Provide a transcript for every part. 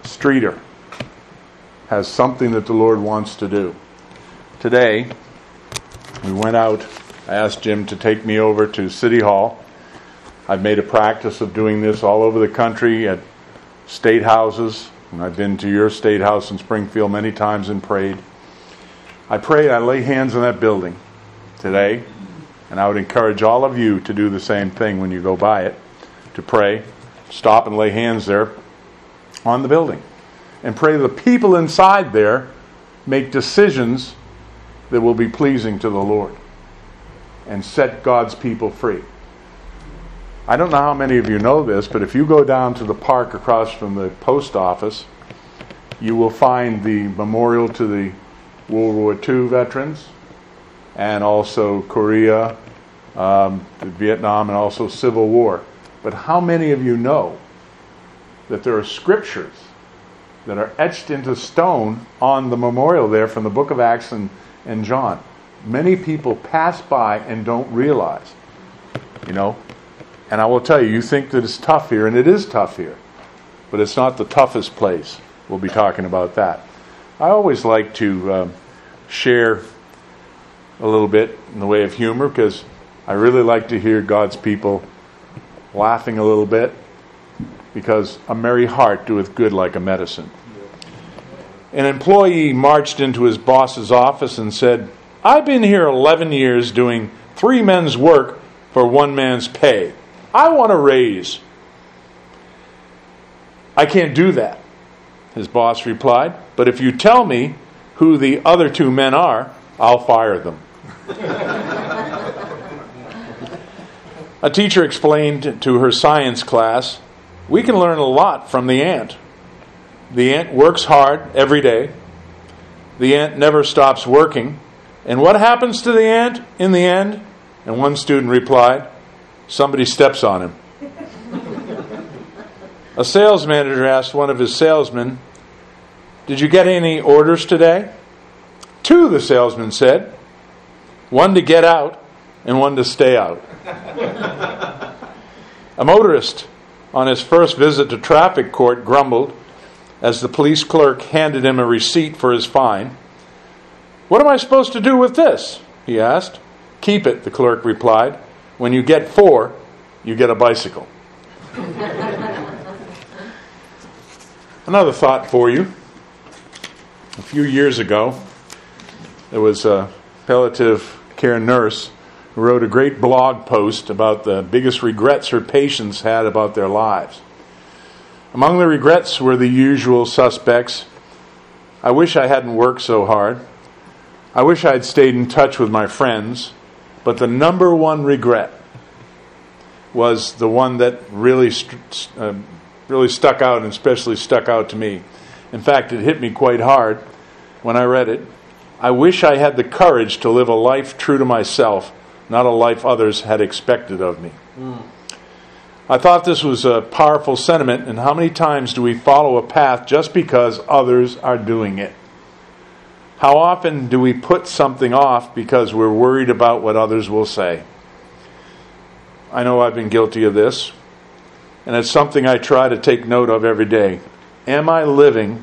Streeter has something that the Lord wants to do. Today, we went out. I asked Jim to take me over to City Hall. I've made a practice of doing this all over the country at state houses. And I've been to your state house in Springfield many times and prayed. I lay hands on that building today. And I would encourage all of you to do the same thing when you go by it. To pray, stop and lay hands there on the building. And pray the people inside there make decisions that will be pleasing to the Lord. And set God's people free. I don't know how many of you know this, but if you go down to the park across from the post office, you will find the memorial to the World War II veterans, and also Korea, Vietnam, and also Civil War. But how many of you know that there are scriptures that are etched into stone on the memorial there from the book of Acts and John? Many people pass by and don't realize, And I will tell you, you think that it's tough here, and it is tough here. But it's not the toughest place. We'll be talking about that. I always like to share a little bit in the way of humor, because I really like to hear God's people laughing a little bit, because a merry heart doeth good like a medicine. An employee marched into his boss's office and said, "I've been here 11 years doing 3 men's work for 1 man's pay. I want a raise." "I can't do that," his boss replied, "but if you tell me who the other 2 men are, I'll fire them." A teacher explained to her science class, "We can learn a lot from the ant. The ant works hard every day. The ant never stops working. And what happens to the ant in the end?" And one student replied, "Somebody steps on him." A sales manager asked one of his salesmen, "Did you get any orders today?" "2," the salesman said. "1 to get out and 1 to stay out." A motorist on his first visit to traffic court grumbled as the police clerk handed him a receipt for his fine. "What am I supposed to do with this?" he asked. "Keep it," the clerk replied. "When you get 4, you get a bicycle." Another thought for you. A few years ago, there was a palliative care nurse who wrote a great blog post about the biggest regrets her patients had about their lives. Among the regrets were the usual suspects. "I wish I hadn't worked so hard. I wish I had stayed in touch with my friends." But the number one regret was the one that really stuck out, and especially stuck out to me. In fact, it hit me quite hard when I read it. "I wish I had the courage to live a life true to myself, not a life others had expected of me." I thought this was a powerful sentiment, and how many times do we follow a path just because others are doing it? How often do we put something off because we're worried about what others will say? I know I've been guilty of this, and it's something I try to take note of every day. Am I living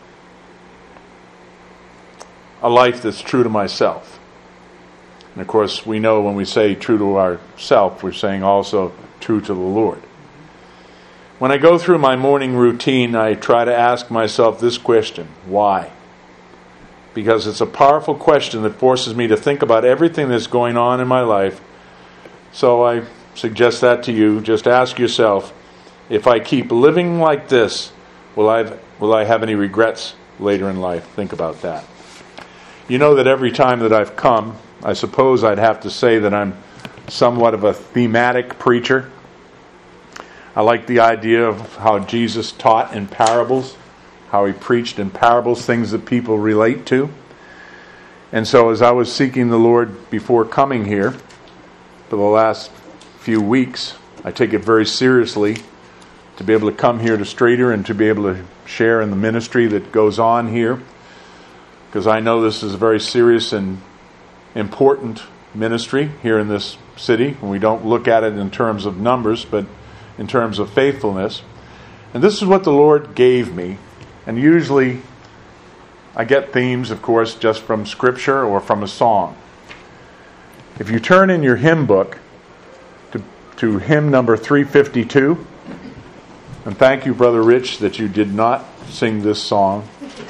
a life that's true to myself? And of course, we know when we say true to ourself, we're saying also true to the Lord. When I go through my morning routine, I try to ask myself this question: why? Because it's a powerful question that forces me to think about everything that's going on in my life. So I suggest that to you. Just ask yourself, if I keep living like this, will I have any regrets later in life? Think about that. You know that every time that I've come, I suppose I'd have to say that I'm somewhat of a thematic preacher. I like the idea of how Jesus taught in parables, how he preached in parables, things that people relate to. And so as I was seeking the Lord before coming here for the last few weeks, I take it very seriously to be able to come here to Streeter and to be able to share in the ministry that goes on here, because I know this is a very serious and important ministry here in this city, and we don't look at it in terms of numbers, but in terms of faithfulness. And this is what the Lord gave me And usually I get themes, of course, just from Scripture or from a song. If you turn in your hymn book to hymn number 352, and thank you, Brother Rich, that you did not sing this song.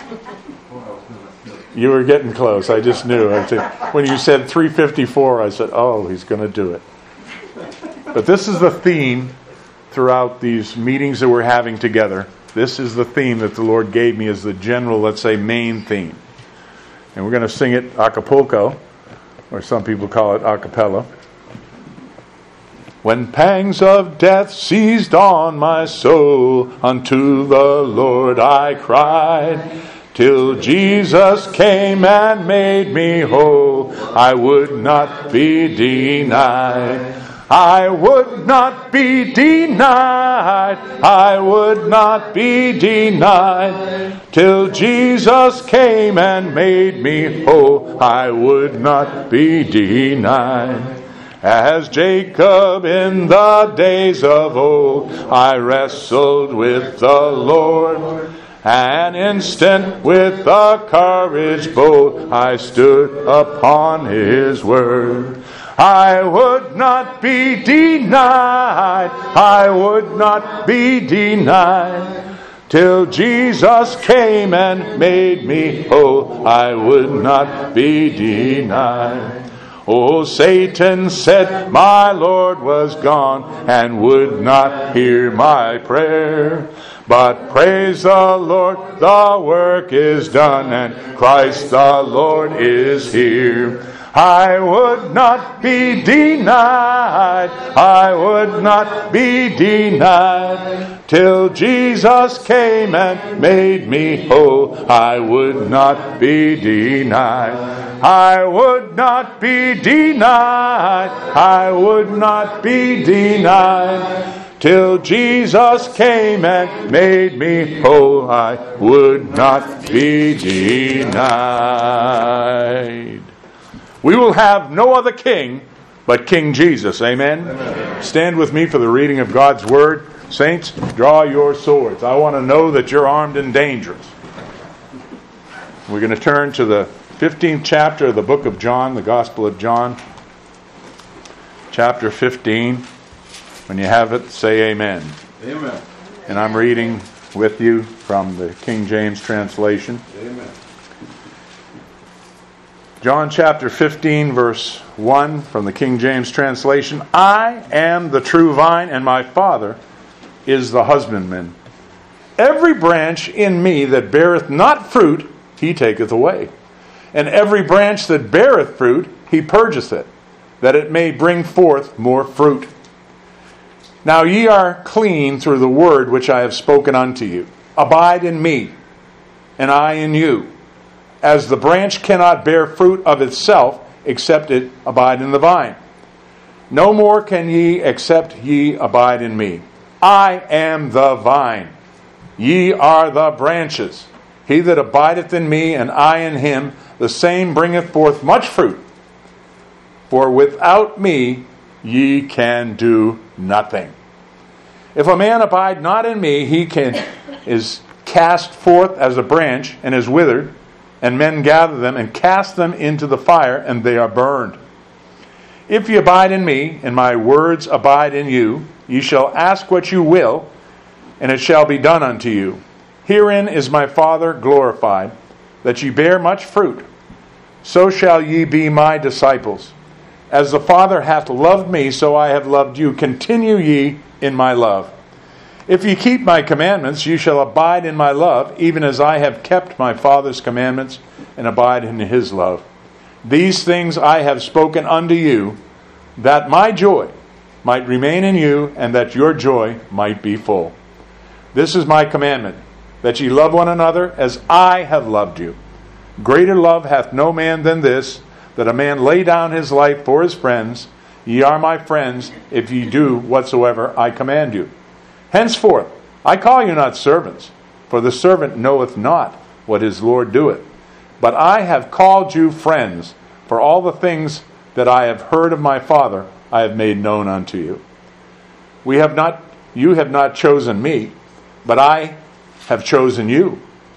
You were getting close. I just knew. When you said 354, I said, oh, he's going to do it. But this is the theme throughout these meetings that we're having together. This is the theme that the Lord gave me as the general, let's say, main theme. And we're going to sing it a cappella, or some people call it a cappella. When pangs of death seized on my soul, unto the Lord I cried, till Jesus came and made me whole. I would not be denied. I would not be denied. I would not be denied. Till Jesus came and made me whole. I would not be denied. As Jacob in the days of old, I wrestled with the Lord. An instant with a courage bold, I stood upon His word. I would not be denied. I would not be denied. Till Jesus came and made me whole, I would not be denied. Oh, Satan said my Lord was gone and would not hear my prayer. But praise the Lord, the work is done and Christ the Lord is here. I would not be denied. I would not be denied. Till Jesus came and made me whole, I would not be denied. I would not be denied. I would not be denied. Till Jesus came and made me whole, I would not be denied. We will have no other king but King Jesus. Amen? Amen. Stand with me for the reading of God's Word. Saints, draw your swords. I want to know that you're armed and dangerous. We're going to turn to the 15th chapter of the book of John, the Gospel of John. Chapter 15. When you have it, say amen. Amen. And I'm reading with you from the King James translation. Amen. John chapter 15, verse 1 from the King James translation. I am the true vine, and my Father is the husbandman. Every branch in me that beareth not fruit, He taketh away. And every branch that beareth fruit, He purgeth it, that it may bring forth more fruit. Now ye are clean through the word which I have spoken unto you. Abide in me, and I in you. As the branch cannot bear fruit of itself, except it abide in the vine. No more can ye, except ye abide in me. I am the vine. Ye are the branches. He that abideth in me, and I in him, the same bringeth forth much fruit. For without me ye can do nothing. If a man abide not in me, he is cast forth as a branch and is withered, and men gather them and cast them into the fire, and they are burned. If ye abide in me, and my words abide in you, ye shall ask what you will, and it shall be done unto you. Herein is my Father glorified, that ye bear much fruit. So shall ye be my disciples. As the Father hath loved me, so I have loved you. Continue ye in my love. If ye keep my commandments, you shall abide in my love, even as I have kept my Father's commandments, and abide in his love. These things I have spoken unto you, that my joy might remain in you, and that your joy might be full. This is my commandment, that ye love one another as I have loved you. Greater love hath no man than this, that a man lay down his life for his friends. Ye are my friends, if ye do whatsoever I command you. Henceforth, I call you not servants, for the servant knoweth not what his Lord doeth. But I have called you friends, for all the things that I have heard of my Father I have made known unto you. You have not chosen me, but I have chosen you,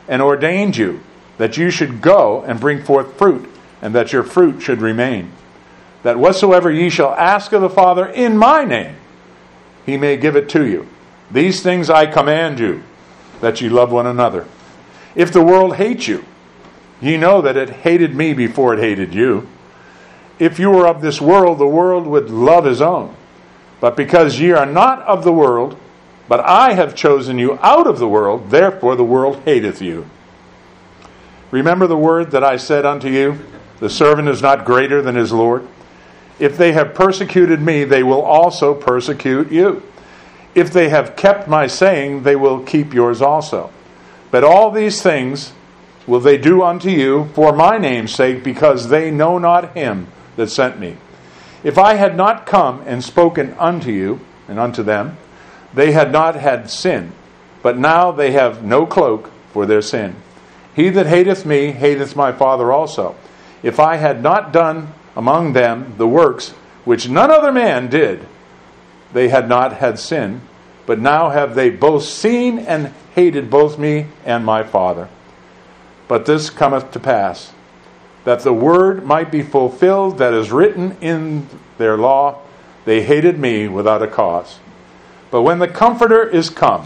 and ordained you, that you should go and bring forth fruit, and that your fruit should remain. That whatsoever ye shall ask of the Father in my name, he may give it to you. These things I command you, that ye love one another. If the world hates you, ye know that it hated me before it hated you. If you were of this world, the world would love his own. But because ye are not of the world, but I have chosen you out of the world, therefore the world hateth you. Remember the word that I said unto you, the servant is not greater than his Lord. If they have persecuted me, they will also persecute you. If they have kept my saying, they will keep yours also. But all these things will they do unto you for my name's sake, because they know not him that sent me. If I had not come and spoken unto you and unto them, they had not had sin, but now they have no cloak for their sin. He that hateth me hateth my Father also. If I had not done among them the works which none other man did, they had not had sin, but now have they both seen and hated both me and my Father. But this cometh to pass, that the word might be fulfilled that is written in their law, they hated me without a cause. But when the Comforter is come,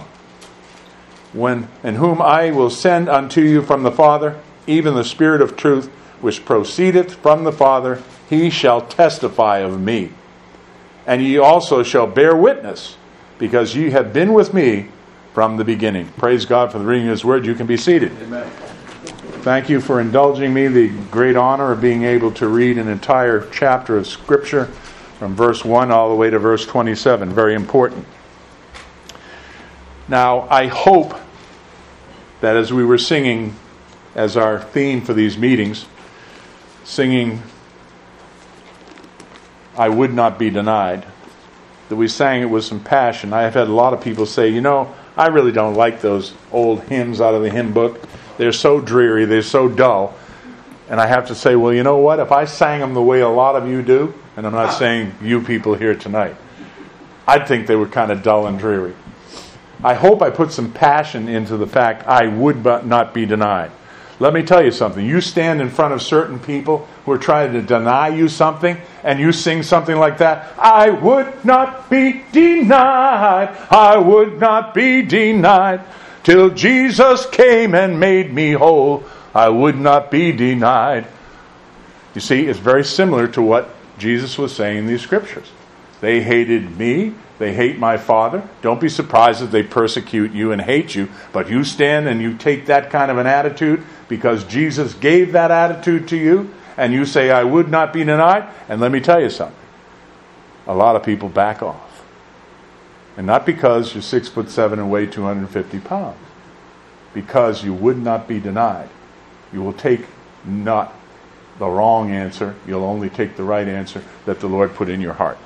in whom I will send unto you from the Father, even the Spirit of truth, which proceedeth from the Father, he shall testify of me. And ye also shall bear witness, because ye have been with me from the beginning. Praise God for the reading of his word. You can be seated. Amen. Thank you for indulging me the great honor of being able to read an entire chapter of Scripture from verse 1 all the way to verse 27. Very important. Now, I hope that as we were singing as our theme for these meetings, singing I Would Not Be Denied, that we sang it with some passion. I have had a lot of people say, I really don't like those old hymns out of the hymn book. They're so dreary, they're so dull. And I have to say, well, you know what? If I sang them the way a lot of you do, and I'm not saying you people here tonight, I'd think they were kind of dull and dreary. I hope I put some passion into the fact I would not be denied. Let me tell you something. You stand in front of certain people who are trying to deny you something, and you sing something like that. I would not be denied. I would not be denied. Till Jesus came and made me whole. I would not be denied. You see, it's very similar to what Jesus was saying in these scriptures. They hated me. They hate my Father. Don't be surprised if they persecute you and hate you. But you stand and you take that kind of an attitude because Jesus gave that attitude to you. And you say, I would not be denied. And let me tell you something. A lot of people back off. And not because you're 6'7" and weigh 250 pounds. Because you would not be denied. You will take not the wrong answer. You'll only take the right answer that the Lord put in your heart.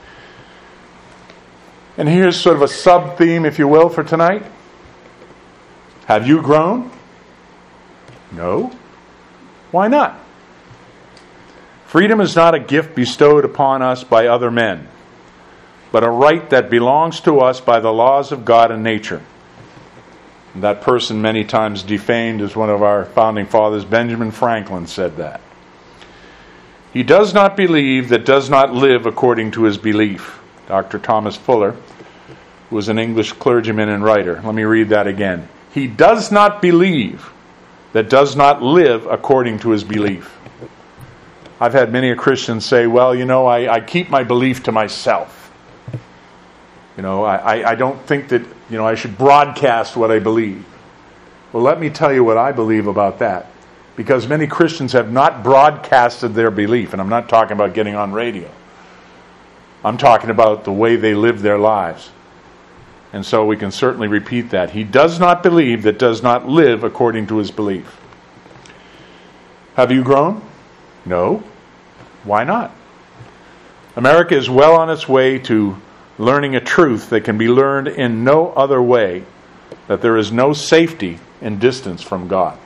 And here's sort of a sub-theme, if you will, for tonight. Have you grown? No. Why not? Freedom is not a gift bestowed upon us by other men, but a right that belongs to us by the laws of God and nature. And that person many times defamed is one of our founding fathers, Benjamin Franklin, said that. He does not believe that does not live according to his belief. Dr. Thomas Fuller, who was an English clergyman and writer. Let me read that again. He does not believe that does not live according to his belief. I've had many Christians say, well, I keep my belief to myself. I don't think that, I should broadcast what I believe. Well, let me tell you what I believe about that. Because many Christians have not broadcasted their belief. And I'm not talking about getting on radio. I'm talking about the way they live their lives. And so we can certainly repeat that. He does not believe that does not live according to his belief. Have you grown? No. Why not? America is well on its way to learning a truth that can be learned in no other way, that there is no safety in distance from God.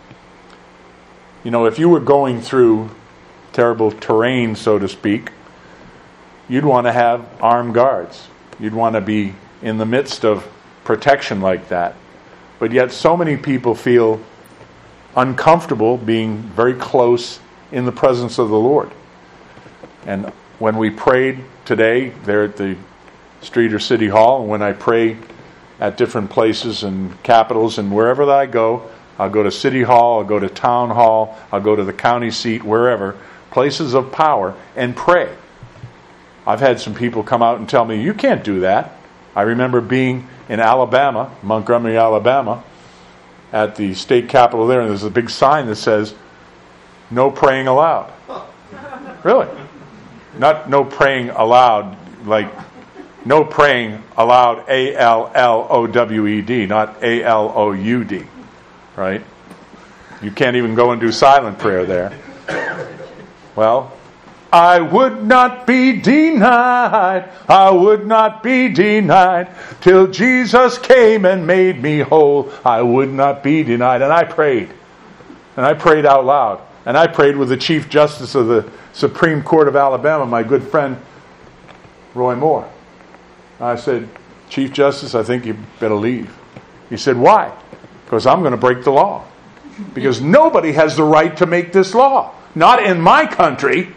If you were going through terrible terrain, so to speak, you'd want to have armed guards. You'd want to be in the midst of protection like that. But yet so many people feel uncomfortable being very close in the presence of the Lord. And when we prayed today there at the Street or City Hall, and when I pray at different places and capitals and wherever that I go, I'll go to City Hall, I'll go to Town Hall, I'll go to the county seat, wherever, places of power, and pray. I've had some people come out and tell me, you can't do that. I remember being in Alabama, Montgomery, Alabama, at the state capitol there, and there's a big sign that says, no praying allowed. Really? Not no praying allowed, like no praying allowed, ALLOWED, not ALOUD, right? You can't even go and do silent prayer there. Well, I would not be denied, I would not be denied, till Jesus came and made me whole. I would not be denied. And I prayed out loud. And I prayed with the Chief Justice of the Supreme Court of Alabama, my good friend Roy Moore. I said, Chief Justice, I think you better leave. He said, why? Because I'm going to break the law. Because nobody has the right to make this law. Not in my country.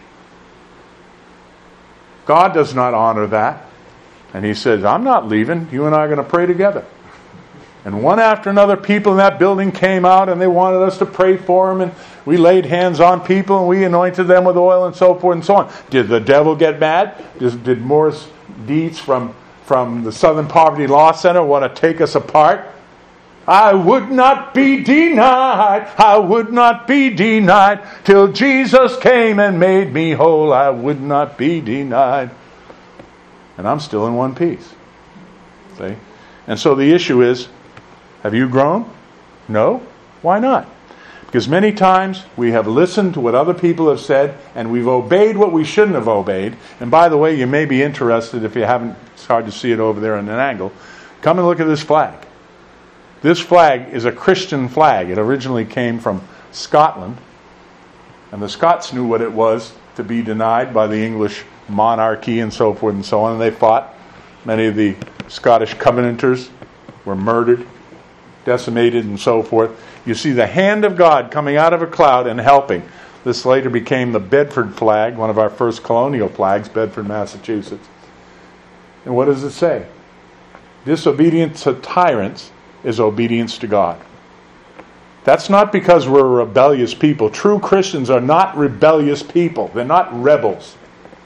God does not honor that. And he says, I'm not leaving. You and I are going to pray together. And one after another, people in that building came out and they wanted us to pray for them. And we laid hands on people and we anointed them with oil and so forth and so on. Did the devil get mad? Did Morris Dietz from the Southern Poverty Law Center want to take us apart? I would not be denied, I would not be denied, till Jesus came and made me whole. I would not be denied. And I'm still in one piece. See? And so the issue is, have you grown? No? Why not? Because many times we have listened to what other people have said and we've obeyed what we shouldn't have obeyed. And by the way, you may be interested, if you haven't, it's hard to see it over there in an angle. Come and look at this flag. This flag is a Christian flag. It originally came from Scotland. And the Scots knew what it was to be denied by the English monarchy and so forth and so on. And they fought. Many of the Scottish Covenanters were murdered, decimated and so forth. You see the hand of God coming out of a cloud and helping. This later became the Bedford flag, one of our first colonial flags, Bedford, Massachusetts. And what does it say? Disobedience to tyrants is obedience to God. That's not because we're a rebellious people. True Christians are not rebellious people. They're not rebels.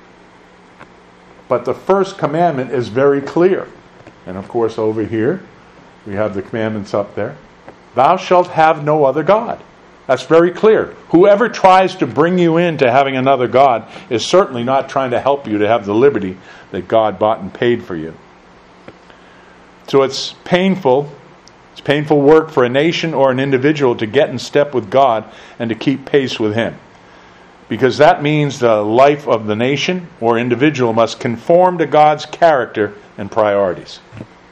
But the first commandment is very clear. And of course over here, we have the commandments up there. Thou shalt have no other God. That's very clear. Whoever tries to bring you into having another God is certainly not trying to help you to have the liberty that God bought and paid for you. So it's painful. It's painful work for a nation or an individual to get in step with God and to keep pace with Him. Because that means the life of the nation or individual must conform to God's character and priorities.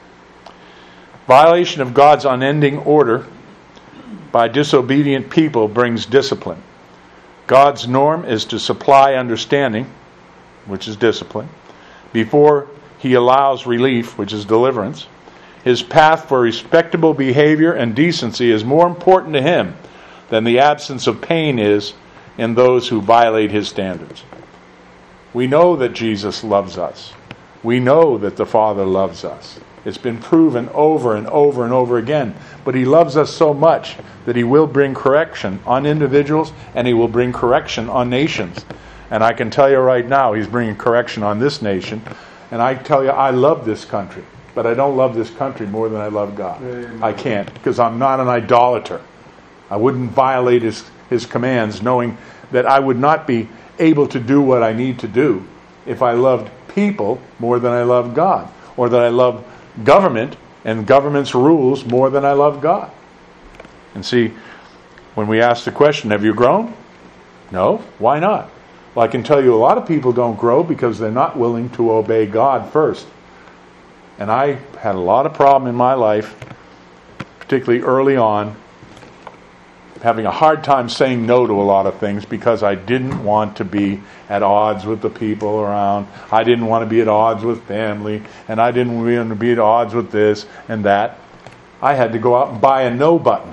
Violation of God's unending order by disobedient people brings discipline. God's norm is to supply understanding, which is discipline, before He allows relief, which is deliverance. His path for respectable behavior and decency is more important to Him than the absence of pain is in those who violate His standards. We know that Jesus loves us. We know that the Father loves us. It's been proven over and over and over again. But He loves us so much that He will bring correction on individuals and He will bring correction on nations. And I can tell you right now, He's bringing correction on this nation. And I tell you, I love this country. But I don't love this country more than I love God. Amen. I can't, because I'm not an idolater. I wouldn't violate His commands, knowing that I would not be able to do what I need to do if I loved people more than I love God, or that I love government and government's rules more than I love God. And see, when we ask the question, have you grown? No. Why not? Well, I can tell you a lot of people don't grow because they're not willing to obey God first. And I had a lot of problem in my life, particularly early on, having a hard time saying no to a lot of things because I didn't want to be at odds with the people around. I didn't want to be at odds with family, and I didn't want to be at odds with this and that. I had to go out and buy a no button.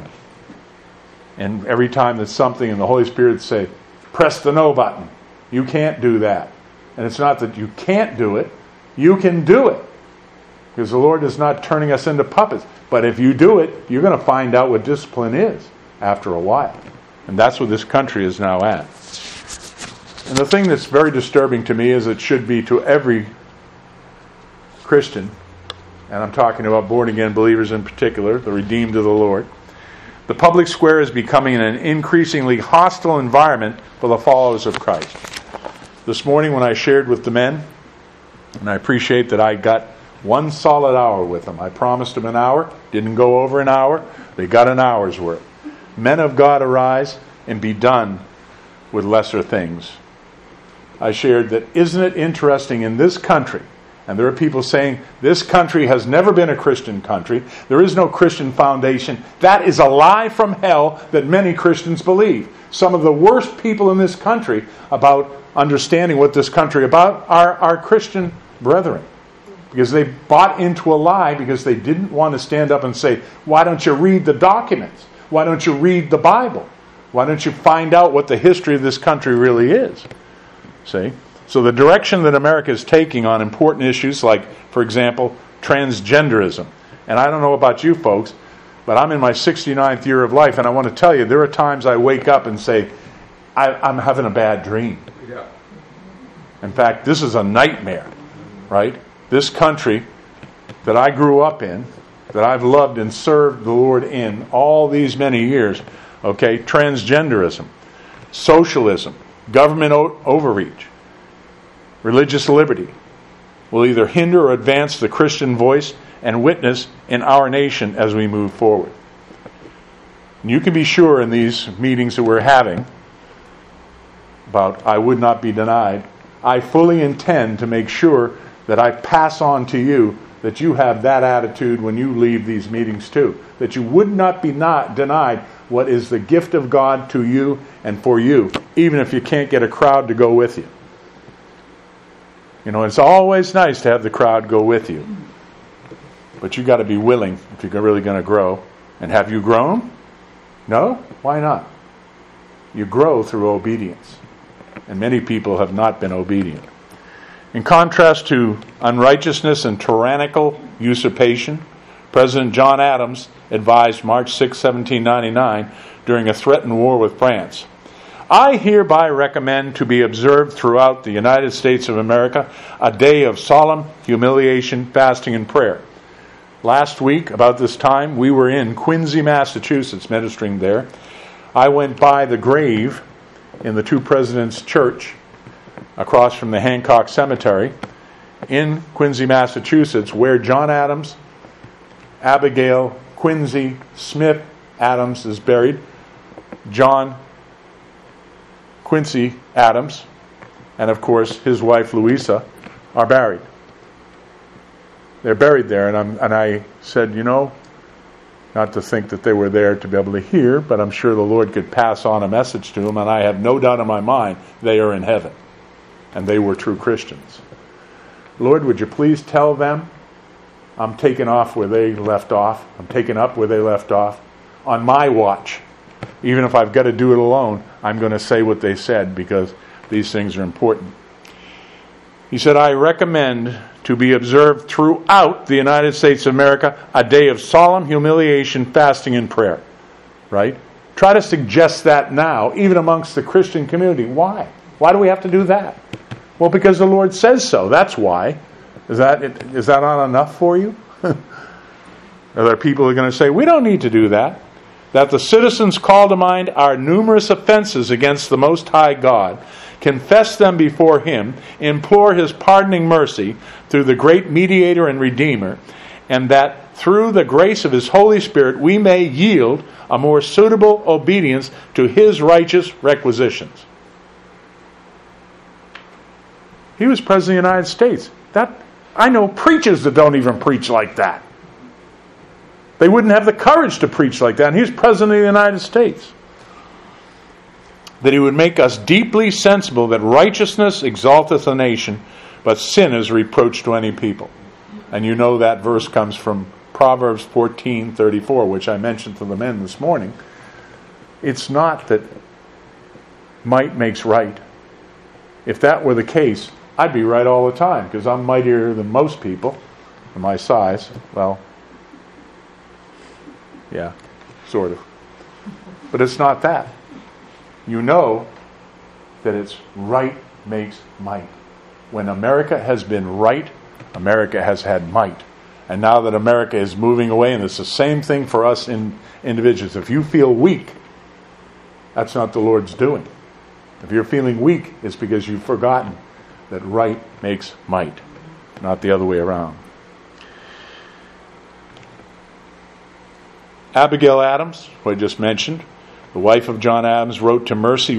And every time there's something and the Holy Spirit would say, press the no button. You can't do that. And it's not that you can't do it. You can do it. Because the Lord is not turning us into puppets. But if you do it, you're going to find out what discipline is after a while. And that's where this country is now at. And the thing that's very disturbing to me is it should be to every Christian, and I'm talking about born-again believers in particular, the redeemed of the Lord. The public square is becoming an increasingly hostile environment for the followers of Christ. This morning when I shared with the men, and I appreciate that I got one solid hour with them. I promised them an hour, didn't go over an hour. They got an hour's worth. Men of God, arise and be done with lesser things. I shared that, isn't it interesting in this country, and there are people saying this country has never been a Christian country. There is no Christian foundation. That is a lie from hell that many Christians believe. Some of the worst people in this country about understanding what this country is about are our Christian brethren. Because they bought into a lie because they didn't want to stand up and say, why don't you read the documents? Why don't you read the Bible? Why don't you find out what the history of this country really is? See? So the direction that America is taking on important issues like, for example, transgenderism. And I don't know about you folks, but I'm in my 69th year of life, and I want to tell you, there are times I wake up and say, I'm having a bad dream. Yeah. In fact, this is a nightmare, right? This country that I grew up in, that I've loved and served the Lord in all these many years, okay, transgenderism, socialism, government overreach, religious liberty will either hinder or advance the Christian voice and witness in our nation as we move forward. And you can be sure in these meetings that we're having about I would not be denied, I fully intend to make sure that I pass on to you that you have that attitude when you leave these meetings too. That you would not be denied what is the gift of God to you and for you, even if you can't get a crowd to go with you. You know, it's always nice to have the crowd go with you. But you've got to be willing if you're really going to grow. And have you grown? No? Why not? You grow through obedience. And many people have not been obedient. In contrast to unrighteousness and tyrannical usurpation, President John Adams advised March 6, 1799, during a threatened war with France, I hereby recommend to be observed throughout the United States of America a day of solemn humiliation, fasting, and prayer. Last week, about this time, we were in Quincy, Massachusetts, ministering there. I went by the grave in the Two Presidents Church across from the Hancock Cemetery in Quincy, Massachusetts, where John Adams, Abigail Quincy Smith Adams is buried. John Quincy Adams, and of course his wife Louisa, are buried. They're buried there, and I said, you know, not to think that they were there to be able to hear, but I'm sure the Lord could pass on a message to them, and I have no doubt in my mind they are in heaven, and they were true Christians. Lord, would you please tell them I'm taking off where they left off. I'm taking up where they left off. On my watch, even if I've got to do it alone, I'm going to say what they said because these things are important. He said, I recommend to be observed throughout the United States of America a day of solemn humiliation, fasting, and prayer. Right? Try to suggest that now, even amongst the Christian community. Why? Why do we have to do that? Well, because the Lord says so. That's why. Is that not enough for you? Are there people who are going to say, we don't need to do that? That the citizens call to mind our numerous offenses against the Most High God, confess them before Him, implore His pardoning mercy through the great Mediator and Redeemer, and that through the grace of His Holy Spirit we may yield a more suitable obedience to His righteous requisitions. He was President of the United States. I know preachers that don't even preach like that. They wouldn't have the courage to preach like that. And he was President of the United States. That He would make us deeply sensible that righteousness exalteth a nation, but sin is reproach to any people. And you know that verse comes from Proverbs 14:34, which I mentioned to the men this morning, it's not that might makes right. If that were the case, I'd be right all the time, because I'm mightier than most people for my size. Well, yeah, sort of. But it's not that. You know that it's right makes might. When America has been right, America has had might. And now that America is moving away, and it's the same thing for us individuals. If you feel weak, that's not the Lord's doing. If you're feeling weak, it's because you've forgotten that right makes might, not the other way around. Abigail Adams, who I just mentioned, the wife of John Adams, wrote to Mercy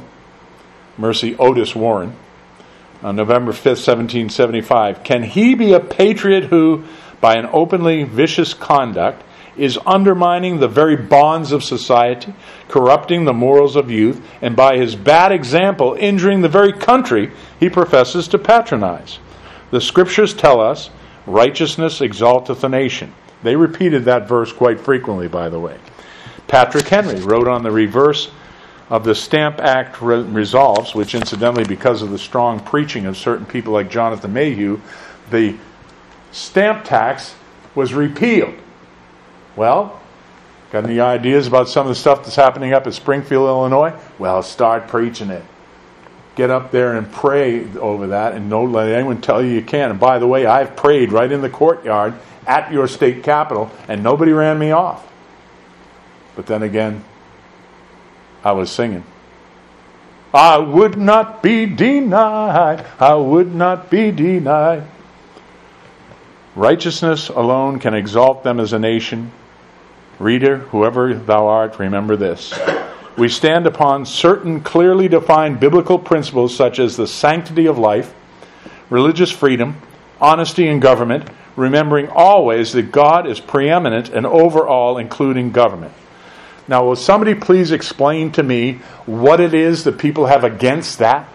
Otis Warren, on November 5th, 1775, "Can he be a patriot who, by an openly vicious conduct, is undermining the very bonds of society, corrupting the morals of youth, and by his bad example injuring the very country he professes to patronize? The Scriptures tell us, righteousness exalteth a nation." They repeated that verse quite frequently, by the way. Patrick Henry wrote on the reverse of the Stamp Act resolves, which incidentally, because of the strong preaching of certain people like Jonathan Mayhew, the stamp tax was repealed. Well, got any ideas about some of the stuff that's happening up at Springfield, Illinois? Well, start preaching it. Get up there and pray over that, and don't let anyone tell you can't. And by the way, I've prayed right in the courtyard at your state capitol, and nobody ran me off. But then again, I was singing. I would not be denied. I would not be denied. Righteousness alone can exalt them as a nation. Reader, whoever thou art, remember this. We stand upon certain clearly defined biblical principles such as the sanctity of life, religious freedom, honesty in government, remembering always that God is preeminent and over all, including government. Now, will somebody please explain to me what it is that people have against that?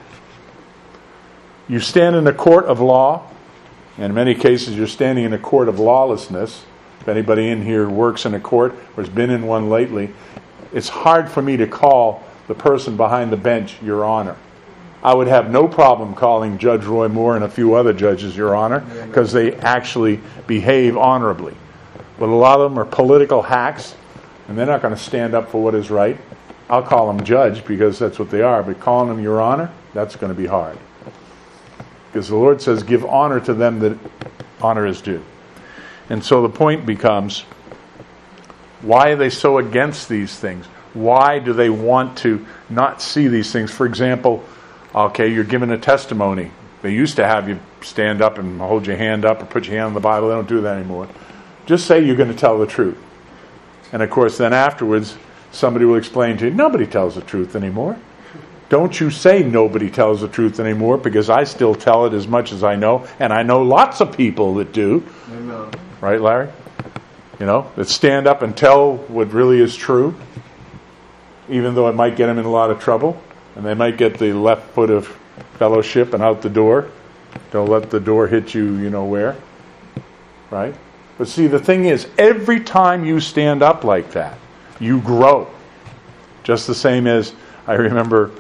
You stand in a court of law, and in many cases you're standing in a court of lawlessness. If anybody in here works in a court or has been in one lately, it's hard for me to call the person behind the bench Your Honor. I would have no problem calling Judge Roy Moore and a few other judges Your Honor, because they actually behave honorably. But a lot of them are political hacks, and they're not going to stand up for what is right. I'll call them judge because that's what they are, but calling them Your Honor, that's going to be hard. Because the Lord says, give honor to them that honor is due. And so the point becomes, why are they so against these things? Why do they want to not see these things? For example, okay, you're giving a testimony. They used to have you stand up and hold your hand up or put your hand on the Bible. They don't do that anymore. Just say you're going to tell the truth. And of course, then afterwards, somebody will explain to you, nobody tells the truth anymore. Don't you say nobody tells the truth anymore, because I still tell it as much as I know, and I know lots of people that do. Amen. Right, Larry? You know, that stand up and tell what really is true, even though it might get them in a lot of trouble, and they might get the left foot of fellowship and out the door. Don't let the door hit you, you know where. Right? But see, the thing is, every time you stand up like that, you grow. Just the same as, I remember,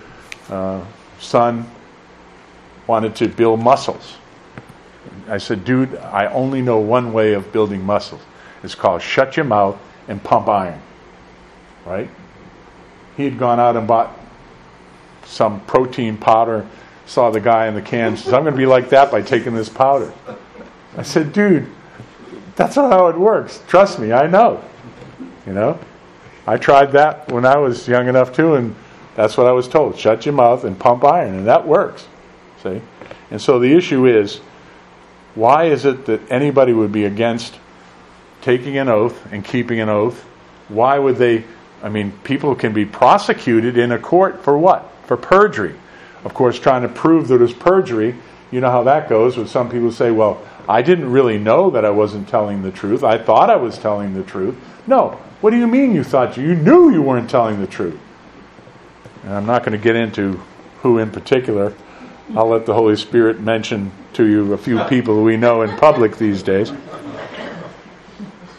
son wanted to build muscles. I said, dude, I only know one way of building muscles. It's called shut your mouth and pump iron. Right? He had gone out and bought some protein powder, saw the guy in the can, says, I'm going to be like that by taking this powder. I said, dude, that's not how it works. Trust me, I know. You know? I tried that when I was young enough too, and that's what I was told. Shut your mouth and pump iron, and that works. See? And so the issue is, why is it that anybody would be against taking an oath and keeping an oath? Why would they? I mean, people can be prosecuted in a court for what? For perjury. Of course, trying to prove that it was perjury, you know how that goes, when some people say, well, I didn't really know that I wasn't telling the truth. I thought I was telling the truth. No. What do you mean you thought you knew you weren't telling the truth? And I'm not going to get into who in particular. I'll let the Holy Spirit mention to you a few people we know in public these days.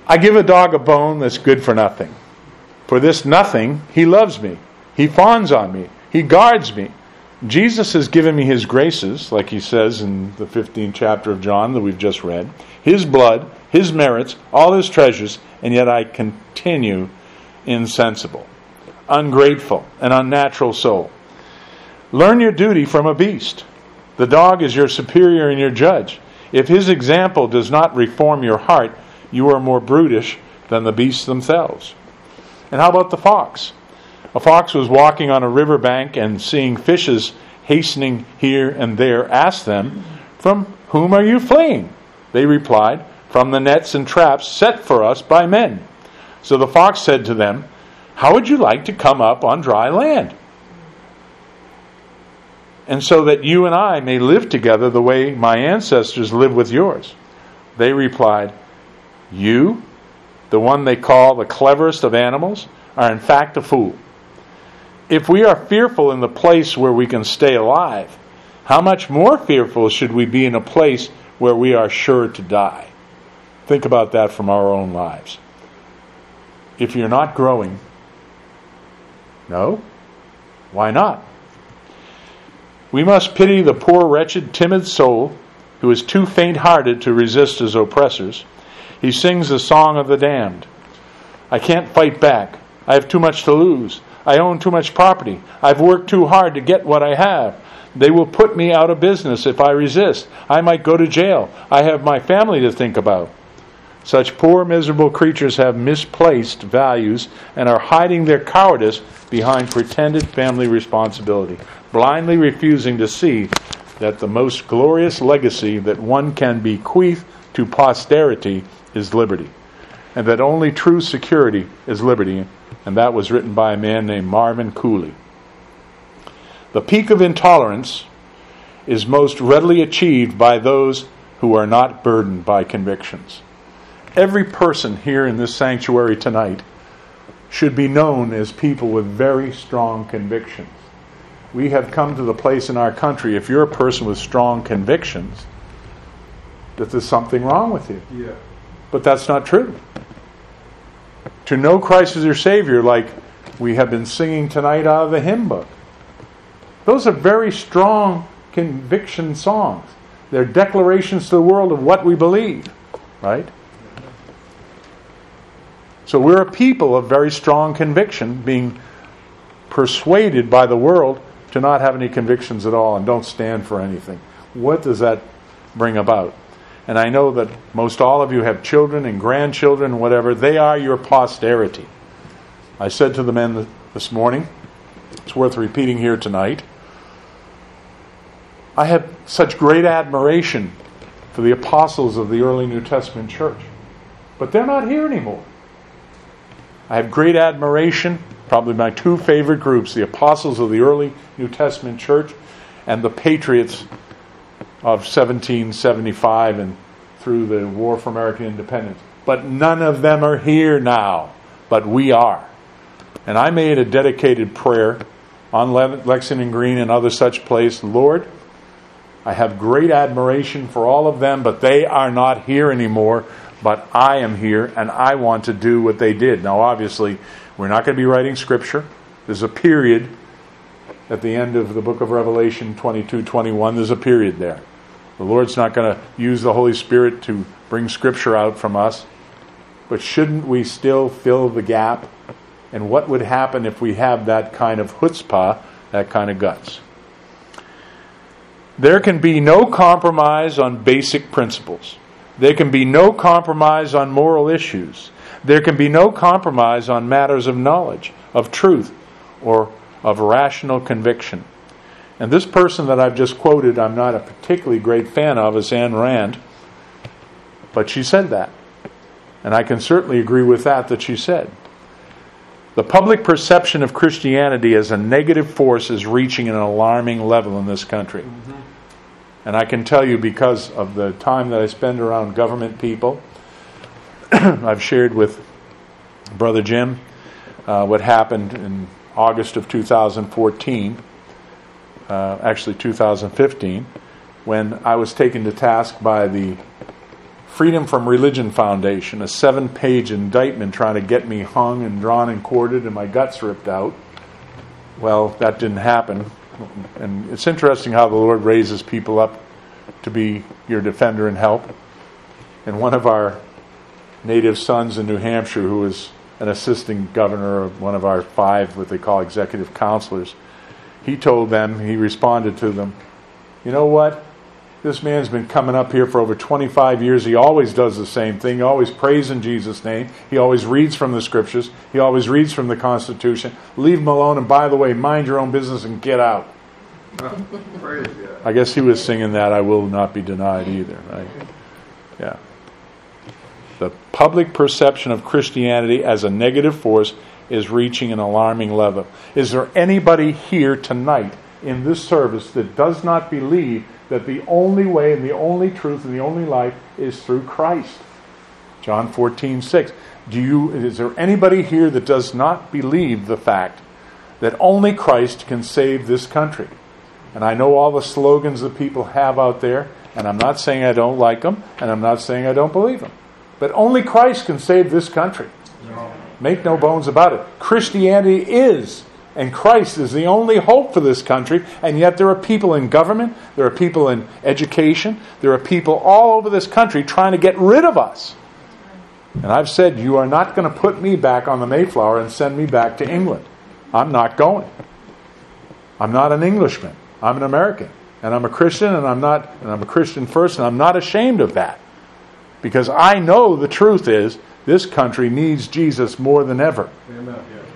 I give a dog a bone that's good for nothing. For this nothing, he loves me. He fawns on me. He guards me. Jesus has given me his graces, like he says in the 15th chapter of John that we've just read. His blood, his merits, all his treasures, and yet I continue insensible, ungrateful, and unnatural soul. Learn your duty from a beast. The dog is your superior and your judge. If his example does not reform your heart, you are more brutish than the beasts themselves. And how about the fox? A fox was walking on a riverbank and seeing fishes hastening here and there, asked them, "From whom are you fleeing?" They replied, "From the nets and traps set for us by men." So the fox said to them, "How would you like to come up on dry land? And so that you and I may live together the way my ancestors lived with yours." They replied, "You, the one they call the cleverest of animals, are in fact a fool. If we are fearful in the place where we can stay alive, how much more fearful should we be in a place where we are sure to die?" Think about that from our own lives. If you're not growing, no? Why not? We must pity the poor, wretched, timid soul who is too faint-hearted to resist his oppressors. He sings the song of the damned. "I can't fight back. I have too much to lose. I own too much property. I've worked too hard to get what I have. They will put me out of business if I resist. I might go to jail. I have my family to think about." Such poor, miserable creatures have misplaced values and are hiding their cowardice behind pretended family responsibility, blindly refusing to see that the most glorious legacy that one can bequeath to posterity is liberty, and that only true security is liberty, and that was written by a man named Marvin Cooley. The peak of intolerance is most readily achieved by those who are not burdened by convictions. Every person here in this sanctuary tonight should be known as people with very strong convictions. We have come to the place in our country, if you're a person with strong convictions, that there's something wrong with you. Yeah. But that's not true. To know Christ as your Savior, like we have been singing tonight out of the hymn book, those are very strong conviction songs. They're declarations to the world of what we believe, right? So we're a people of very strong conviction, being persuaded by the world to not have any convictions at all and don't stand for anything. What does that bring about? And I know that most all of you have children and grandchildren and whatever. They are your posterity. I said to the men this morning, it's worth repeating here tonight, I have such great admiration for the apostles of the early New Testament church. But they're not here anymore. I have great admiration, probably my two favorite groups, the apostles of the early New Testament church and the patriots of 1775 and through the War for American Independence. But none of them are here now, but we are. And I made a dedicated prayer on Lexington Green and other such places. Lord, I have great admiration for all of them, but they are not here anymore. But I am here, and I want to do what they did. Now, obviously, we're not going to be writing Scripture. There's a period at the end of the book of Revelation 22-21. There's a period there. The Lord's not going to use the Holy Spirit to bring Scripture out from us. But shouldn't we still fill the gap? And what would happen if we have that kind of chutzpah, that kind of guts? There can be no compromise on basic principles. There can be no compromise on moral issues. There can be no compromise on matters of knowledge, of truth, or of rational conviction. And this person that I've just quoted, I'm not a particularly great fan of, is Ayn Rand. But she said that. And I can certainly agree with that she said. The public perception of Christianity as a negative force is reaching an alarming level in this country. Mm-hmm. And I can tell you, because of the time that I spend around government people, I've shared with Brother Jim what happened in August of 2014, actually 2015, when I was taken to task by the Freedom from Religion Foundation, a 7-page indictment trying to get me hung and drawn and quartered and my guts ripped out. Well, that didn't happen. And it's interesting how the Lord raises people up to be your defender and help. And one of our native sons in New Hampshire, who was an assistant governor of one of our 5, what they call executive counselors, he told them, he responded to them, you know what? This man's been coming up here for over 25 years. He always does the same thing. He always prays in Jesus' name. He always reads from the Scriptures. He always reads from the Constitution. Leave him alone, and by the way, mind your own business and get out. I guess he was singing that, I will not be denied either, right? Yeah. The public perception of Christianity as a negative force is reaching an alarming level. Is there anybody here tonight in this service that does not believe that the only way and the only truth and the only life is through Christ? John 14:6. Is there anybody here that does not believe the fact that only Christ can save this country? And I know all the slogans that people have out there, and I'm not saying I don't like them, and I'm not saying I don't believe them. But only Christ can save this country. No. Make no bones about it. Christianity is, and Christ is the only hope for this country, and yet there are people in government, there are people in education, there are people all over this country trying to get rid of us. And I've said, you are not going to put me back on the Mayflower and send me back to England. I'm not going. I'm not an Englishman. I'm an American. And I'm a Christian, and I'm a Christian first, and I'm not ashamed of that. Because I know the truth is, this country needs Jesus more than ever. Amen.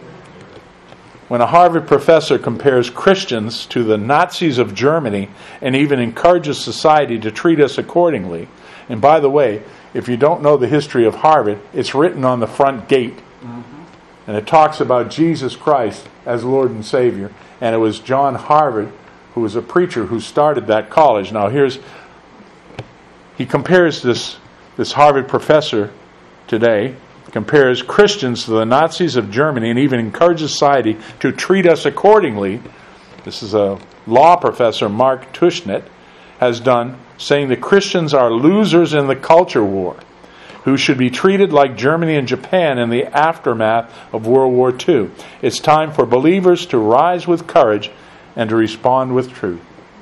When a Harvard professor compares Christians to the Nazis of Germany and even encourages society to treat us accordingly, and by the way, if you don't know the history of Harvard, it's written on the front gate. And it talks about Jesus Christ as Lord and Savior. And it was John Harvard, who was a preacher, who started that college. Now he compares this Harvard professor today, compares Christians to the Nazis of Germany and even encourages society to treat us accordingly. This is a law professor, Mark Tushnet, has done, saying that Christians are losers in the culture war, who should be treated like Germany and Japan in the aftermath of World War II. It's time for believers to rise with courage and to respond with truth.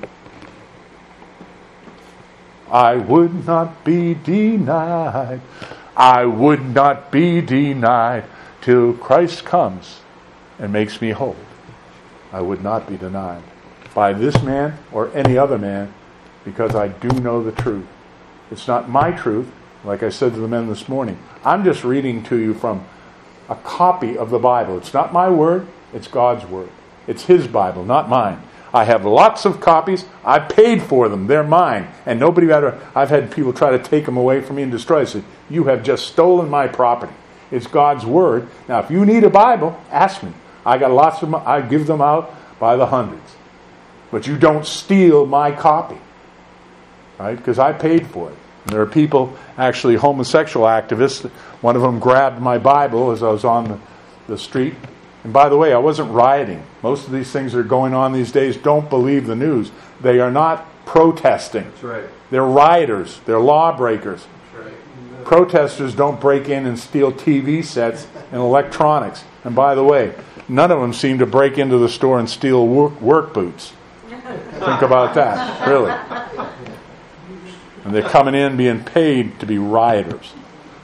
I would not be denied. I would not be denied till Christ comes and makes me whole. I would not be denied by this man or any other man, because I do know the truth. It's not my truth, like I said to the men this morning. I'm just reading to you from a copy of the Bible. It's not my word, it's God's word. It's His Bible, not mine. I have lots of copies. I paid for them. They're mine. And I've had people try to take them away from me and destroy. I said, you have just stolen my property. It's God's word. Now, if you need a Bible, ask me. I got lots of them. I give them out by the hundreds. But you don't steal my copy. Right? Because I paid for it. And there are people, actually homosexual activists. One of them grabbed my Bible as I was on the street. And by the way, I wasn't rioting. Most of these things that are going on these days, don't believe the news. They are not protesting. That's right. They're rioters. They're lawbreakers. That's right. Protesters don't break in and steal TV sets and electronics. And by the way, none of them seem to break into the store and steal work boots. Think about that, really. And they're coming in being paid to be rioters.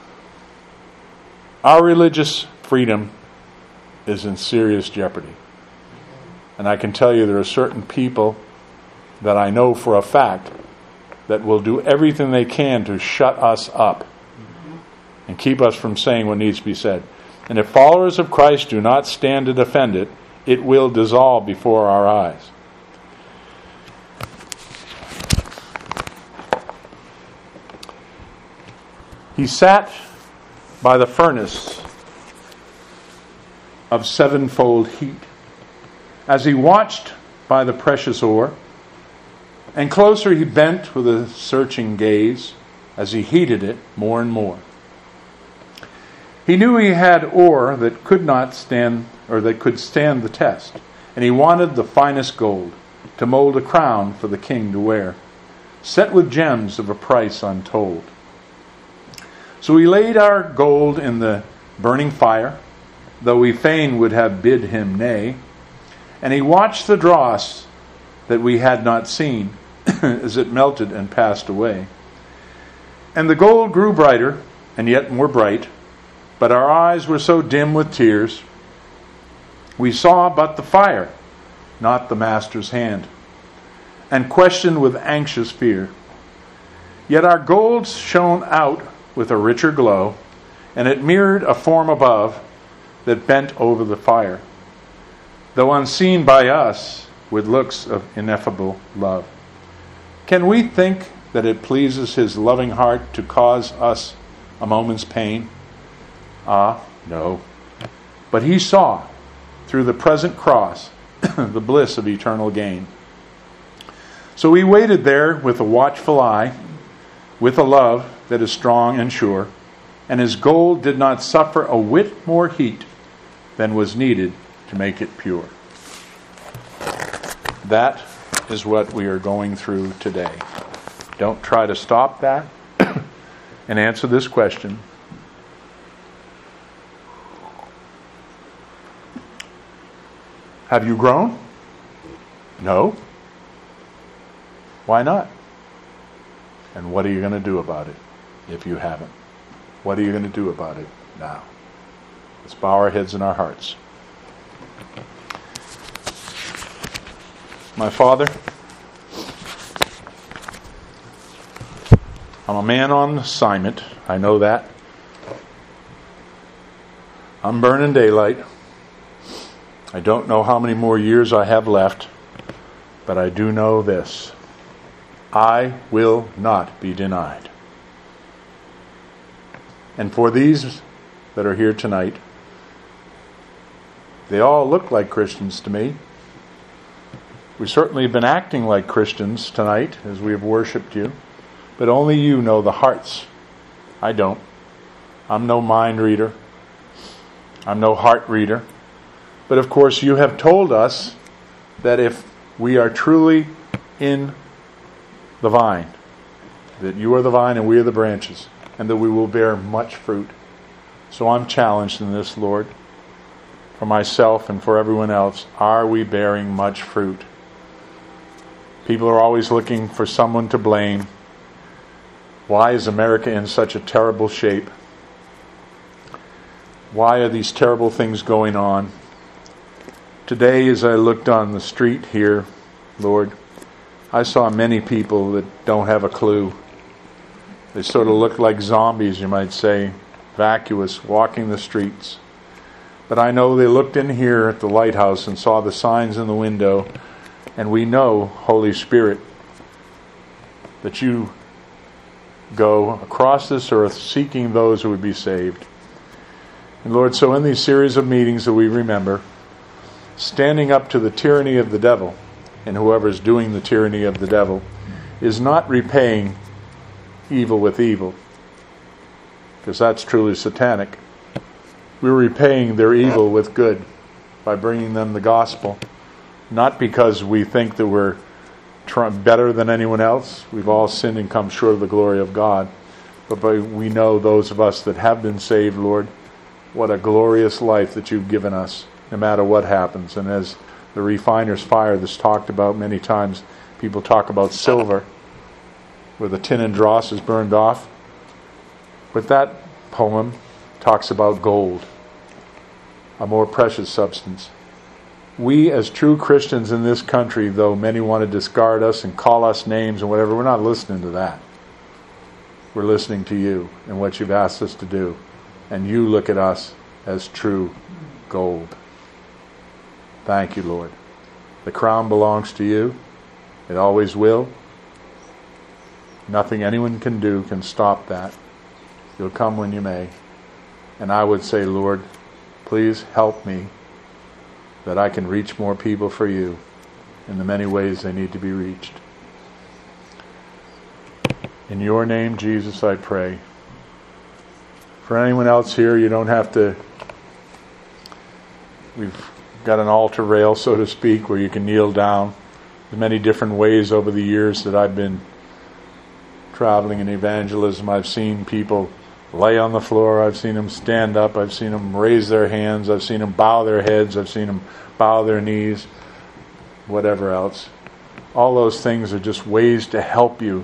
Our religious freedom is in serious jeopardy. And I can tell you there are certain people that I know for a fact that will do everything they can to shut us up and keep us from saying what needs to be said. And if followers of Christ do not stand to defend it, it will dissolve before our eyes. He sat by the furnace of sevenfold heat, as he watched by the precious ore, and closer he bent with a searching gaze as he heated it more and more. He knew he had ore that could stand the test, and he wanted the finest gold to mold a crown for the king to wear, set with gems of a price untold. So we laid our gold in the burning fire, though we fain would have bid him nay. And he watched the dross that we had not seen, as it melted and passed away. And the gold grew brighter, and yet more bright, but our eyes were so dim with tears, we saw but the fire, not the Master's hand, and questioned with anxious fear. Yet our gold shone out with a richer glow, and it mirrored a form above that bent over the fire, though unseen by us with looks of ineffable love. Can we think that it pleases his loving heart to cause us a moment's pain? Ah, no. But he saw, through the present cross, the bliss of eternal gain. So we waited there with a watchful eye, with a love that is strong and sure, and his gold did not suffer a whit more heat than was needed to make it pure. That is what we are going through today. Don't try to stop that and answer this question. Have you grown? No. Why not? And what are you going to do about it if you haven't? What are you going to do about it now? Let's bow our heads and our hearts. My Father, I'm a man on assignment. I know that. I'm burning daylight. I don't know how many more years I have left, but I do know this. I will not be denied. And for these that are here tonight, they all look like Christians to me. We've certainly been acting like Christians tonight as we have worshipped you, but only you know the hearts. I don't. I'm no mind reader. I'm no heart reader. But of course you have told us that if we are truly in the vine, that you are the vine and we are the branches, and that we will bear much fruit. So I'm challenged in this, Lord, for myself and for everyone else. Are we bearing much fruit? People are always looking for someone to blame. Why is America in such a terrible shape? Why are these terrible things going on? Today, as I looked on the street here, Lord, I saw many people that don't have a clue. They sort of look like zombies, you might say, vacuous, walking the streets. But I know they looked in here at the lighthouse and saw the signs in the window, and we know, Holy Spirit, that you go across this earth seeking those who would be saved. And Lord, so in these series of meetings that we remember, standing up to the tyranny of the devil, and whoever is doing the tyranny of the devil, is not repaying evil with evil, because that's truly satanic. We're repaying their evil with good by bringing them the gospel, not because we think that we're better than anyone else. We've all sinned and come short of the glory of God, but we know, those of us that have been saved, Lord, what a glorious life that you've given us, no matter what happens. And as the refiner's fire that's talked about many times, people talk about silver, where the tin and dross is burned off. But that poem talks about gold, a more precious substance. We as true Christians in this country, though many want to discard us and call us names and whatever, we're not listening to that. We're listening to you and what you've asked us to do. And you look at us as true gold. Thank you, Lord. The crown belongs to you. It always will. Nothing anyone can do can stop that. You'll come when you may. And I would say, Lord, please help me that I can reach more people for you in the many ways they need to be reached. In your name, Jesus, I pray. For anyone else here, you don't have to... We've got an altar rail, so to speak, where you can kneel down. There's many different ways over the years that I've been traveling in evangelism. I've seen people lay on the floor. I've seen them stand up. I've seen them raise their hands. I've seen them bow their heads. I've seen them bow their knees. Whatever else. All those things are just ways to help you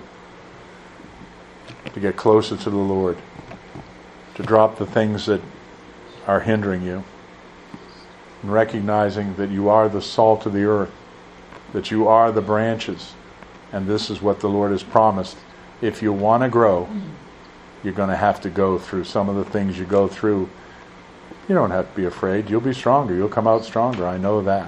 to get closer to the Lord. To drop the things that are hindering you. And recognizing that you are the salt of the earth. That you are the branches. And this is what the Lord has promised. If you want to grow, you're going to have to go through some of the things you go through. You don't have to be afraid. You'll be stronger. You'll come out stronger. I know that.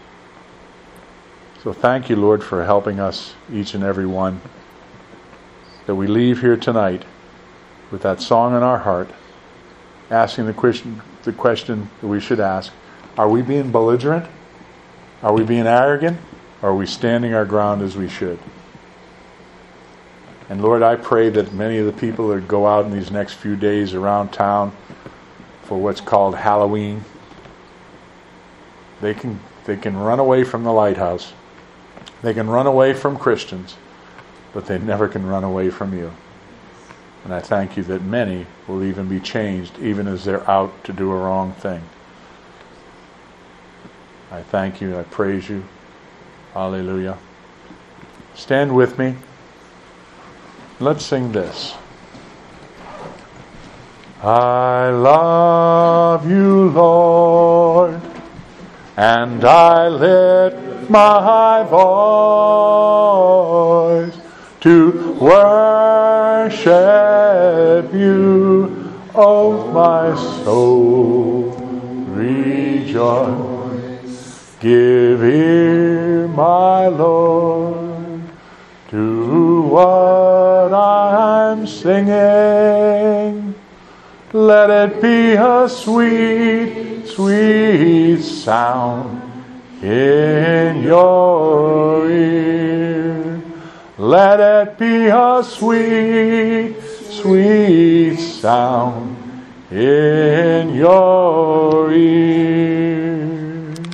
So thank you, Lord, for helping us, each and every one, that we leave here tonight with that song in our heart, asking the question that we should ask, are we being belligerent? Are we being arrogant? Or are we standing our ground as we should? And Lord, I pray that many of the people that go out in these next few days around town for what's called Halloween, they can run away from the lighthouse. They can run away from Christians, but they never can run away from you. And I thank you that many will even be changed, even as they're out to do a wrong thing. I thank you. I praise you. Hallelujah. Stand with me. Let's sing this. I love you, Lord, and I lift my voice to worship you, oh my soul, rejoice. Give ear, my Lord, to what I'm singing. Let it be a sweet, sweet sound in your ear. Let it be a sweet, sweet sound in your ear.